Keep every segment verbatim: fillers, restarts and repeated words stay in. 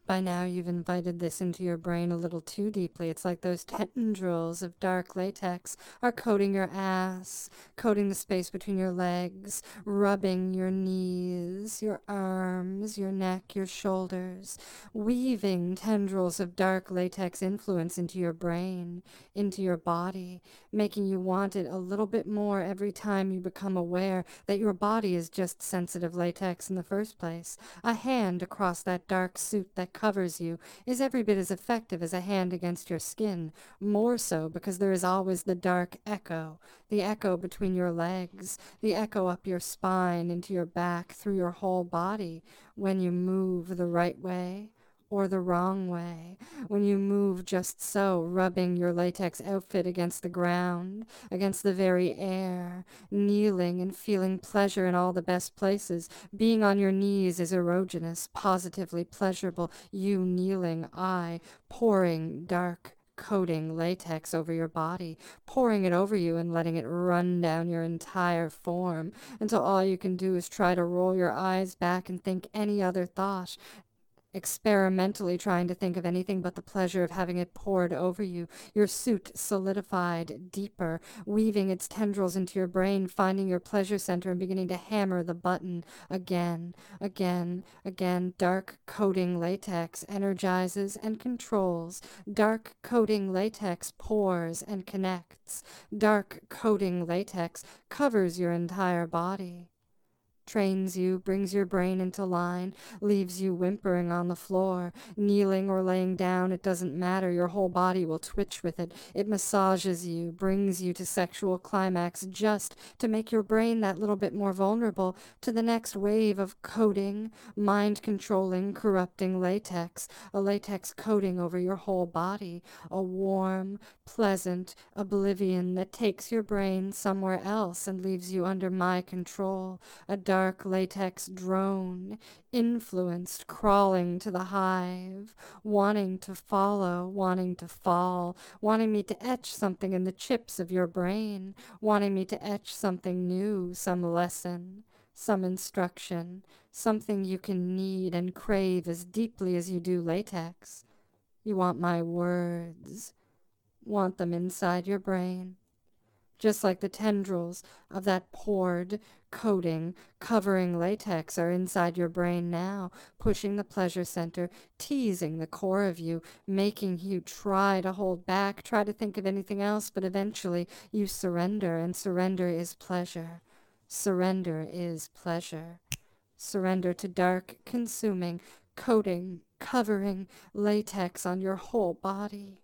By now, you've invited this into your brain a little too deeply. It's like those tendrils of dark latex are coating your ass, coating the space between your legs, rubbing your knees, your arms, your neck, your shoulders, weaving tendrils of dark latex influence into your brain, into your body, making you want it a little bit more every time you become aware that your body is just sensitive latex in the first place. A hand across that dark suit that covers you is every bit as effective as a hand against your skin, more so because there is always the dark echo, the echo between your legs, the echo up your spine, into your back, through your whole body, when you move the right way or the wrong way, when you move just so, rubbing your latex outfit against the ground, against the very air, kneeling and feeling pleasure in all the best places. Being on your knees is erogenous, positively pleasurable. You kneeling, I pouring dark coating latex over your body, pouring it over you and letting it run down your entire form until all you can do is try to roll your eyes back and think any other thought, experimentally trying to think of anything but the pleasure of having it poured over you, your suit solidified deeper, weaving its tendrils into your brain, finding your pleasure center and beginning to hammer the button again, again, again. Dark coating latex energizes and controls. Dark coating latex pours and connects. Dark coating latex covers your entire body, trains you, brings your brain into line, leaves you whimpering on the floor, kneeling or laying down, it doesn't matter, your whole body will twitch with it. It massages you, brings you to sexual climax just to make your brain that little bit more vulnerable to the next wave of coating, mind-controlling, corrupting latex, a latex coating over your whole body, a warm, pleasant oblivion that takes your brain somewhere else and leaves you under my control, a dark latex drone, influenced, crawling to the hive, wanting to follow, wanting to fall, wanting me to etch something in the chips of your brain, wanting me to etch something new, some lesson, some instruction, something you can need and crave as deeply as you do latex. You want my words, want them inside your brain, just like the tendrils of that poured coating covering latex are inside your brain now, pushing the pleasure center, teasing the core of you, making you try to hold back, try to think of anything else, but eventually you surrender, and surrender is pleasure. Surrender is pleasure. Surrender to dark, consuming, coating, covering latex on your whole body.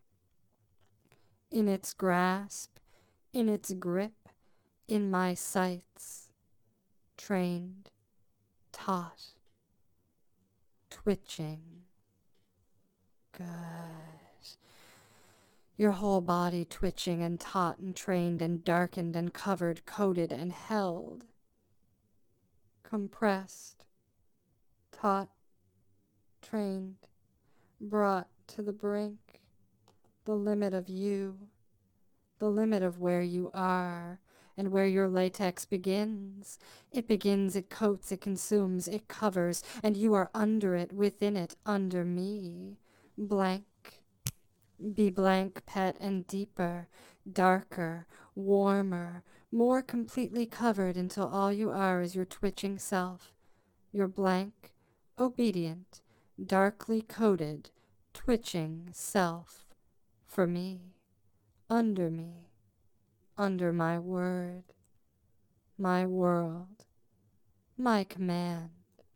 In its grasp, in its grip, in my sights, trained, taught, twitching. Good. Your whole body twitching and taut and trained and darkened and covered, coated and held. Compressed, taut, trained, brought to the brink, the limit of you, the limit of where you are and where your latex begins. It begins, it coats, it consumes, it covers, and you are under it, within it, under me. Blank. Be blank, pet, and deeper, darker, warmer, more completely covered until all you are is your twitching self, your blank, obedient, darkly coated, twitching self, for me, under me, under my word, my world, my command.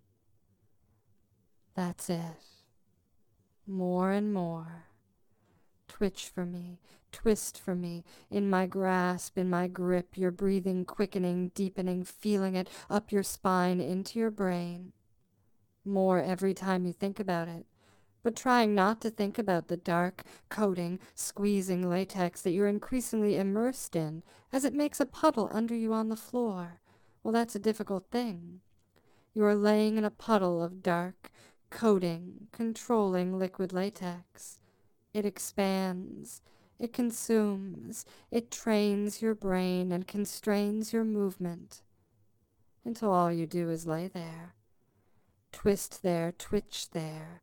That's it. More and more. Twitch for me, twist for me, in my grasp, in my grip, your breathing quickening, deepening, feeling it up your spine, into your brain. More every time you think about it, but trying not to think about the dark, coating, squeezing latex that you're increasingly immersed in, as it makes a puddle under you on the floor. Well, that's a difficult thing. You are laying in a puddle of dark, coating, controlling liquid latex. It expands, it consumes, it trains your brain and constrains your movement, until all you do is lay there, twist there, twitch there,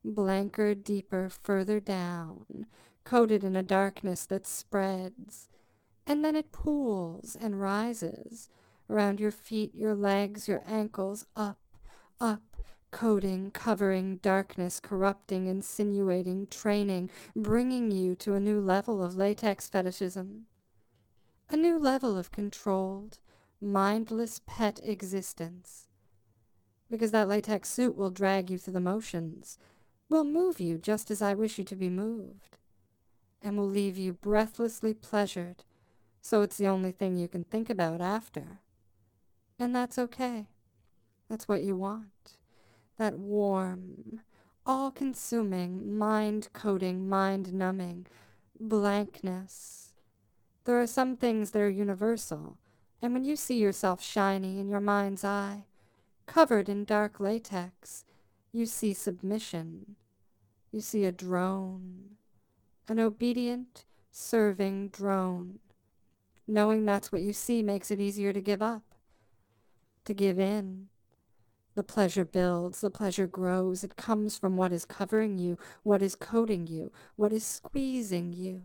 blanker, deeper, further down, coated in a darkness that spreads, and then it pools and rises around your feet, your legs, your ankles, up, up, coating, covering, darkness, corrupting, insinuating, training, bringing you to a new level of latex fetishism. A new level of controlled, mindless pet existence. Because that latex suit will drag you through the motions, will move you just as I wish you to be moved, and will leave you breathlessly pleasured, so it's the only thing you can think about after. And that's okay. That's what you want. That warm, all-consuming, mind-coating, mind-numbing blankness. There are some things that are universal, and when you see yourself shiny in your mind's eye, covered in dark latex, you see submission. You see a drone, an obedient, serving drone. Knowing that's what you see makes it easier to give up, to give in. The pleasure builds, the pleasure grows. It comes from what is covering you, what is coating you, what is squeezing you.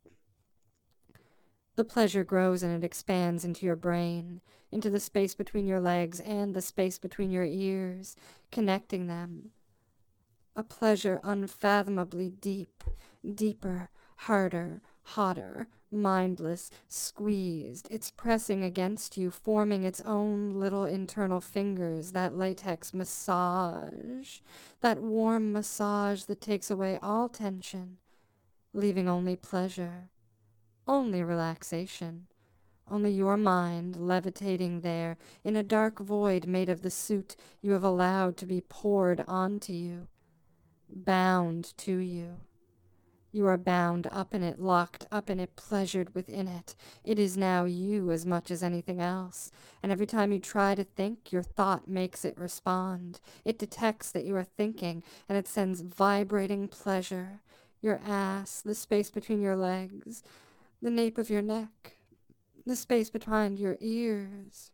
The pleasure grows and it expands into your brain, into the space between your legs and the space between your ears, connecting them. A pleasure unfathomably deep, deeper, harder, hotter, mindless, squeezed. It's pressing against you, forming its own little internal fingers, that latex massage, that warm massage that takes away all tension, leaving only pleasure, only relaxation, only your mind levitating there in a dark void made of the suit you have allowed to be poured onto you, bound to you. You are bound up in it, locked up in it, pleasured within it. It is now you as much as anything else. And every time you try to think, your thought makes it respond. It detects that you are thinking, and it sends vibrating pleasure. Your ass, the space between your legs, the nape of your neck, the space behind your ears.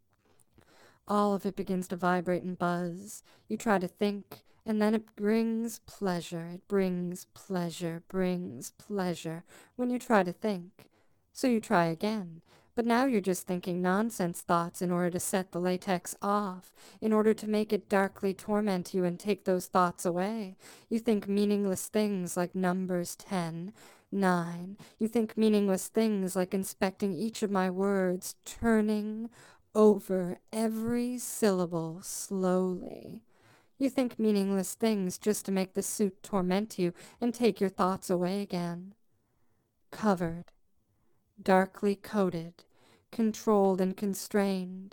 All of it begins to vibrate and buzz. You try to think, and then it brings pleasure. It brings pleasure, brings pleasure when you try to think. So you try again. But now you're just thinking nonsense thoughts in order to set the latex off, in order to make it darkly torment you and take those thoughts away. You think meaningless things like numbers ten, nine. You think meaningless things like inspecting each of my words, turning over every syllable slowly. You think meaningless things just to make the suit torment you and take your thoughts away again. Covered, darkly coated, controlled and constrained.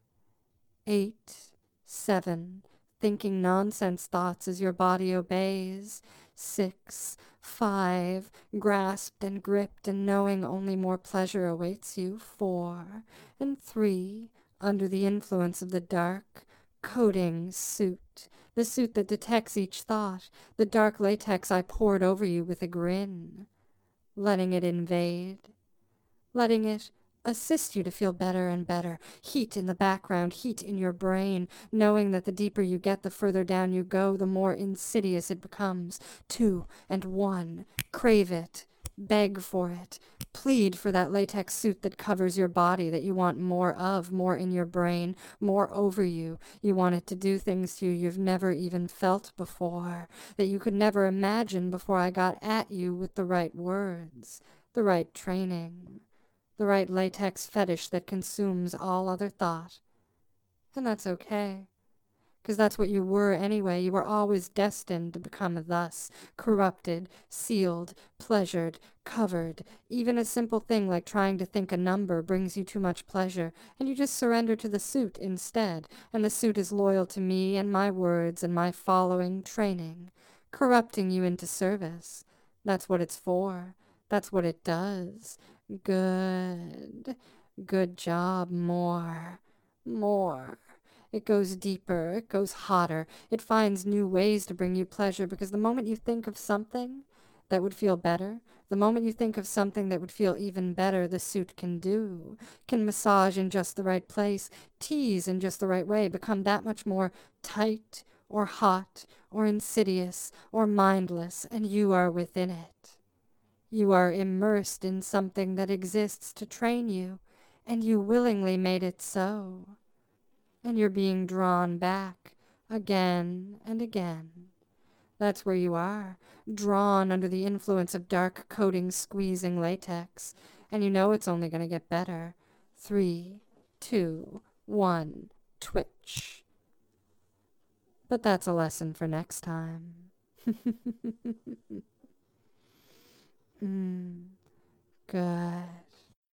Eight, seven, thinking nonsense thoughts as your body obeys. Six, five, grasped and gripped and knowing only more pleasure awaits you. Four, and three, under the influence of the dark, coating suit, the suit that detects each thought, the dark latex I poured over you with a grin, letting it invade, letting it assist you to feel better and better, heat in the background, heat in your brain, knowing that the deeper you get, the further down you go, the more insidious it becomes. Two and one, crave it, beg for it, plead for that latex suit that covers your body, that you want more of, more in your brain, more over you. You want it to do things to you you've never even felt before, that you could never imagine before I got at you with the right words, the right training, the right latex fetish that consumes all other thought. And that's okay, because that's what you were anyway. You were always destined to become thus, corrupted, sealed, pleasured, covered. Even a simple thing like trying to think a number brings you too much pleasure, and you just surrender to the suit instead, and the suit is loyal to me and my words and my following training, corrupting you into service. That's what it's for. That's what it does. Good. Good job. More. More. It goes deeper. It goes hotter. It finds new ways to bring you pleasure, because the moment you think of something that would feel better, the moment you think of something that would feel even better, the suit can do, can massage in just the right place, tease in just the right way, become that much more tight, or hot, or insidious, or mindless, and you are within it. You are immersed in something that exists to train you, and you willingly made it so. And you're being drawn back again and again. That's where you are, drawn under the influence of dark coating squeezing latex, and you know it's only going to get better. Three, two, one, twitch. But that's a lesson for next time. mm, good.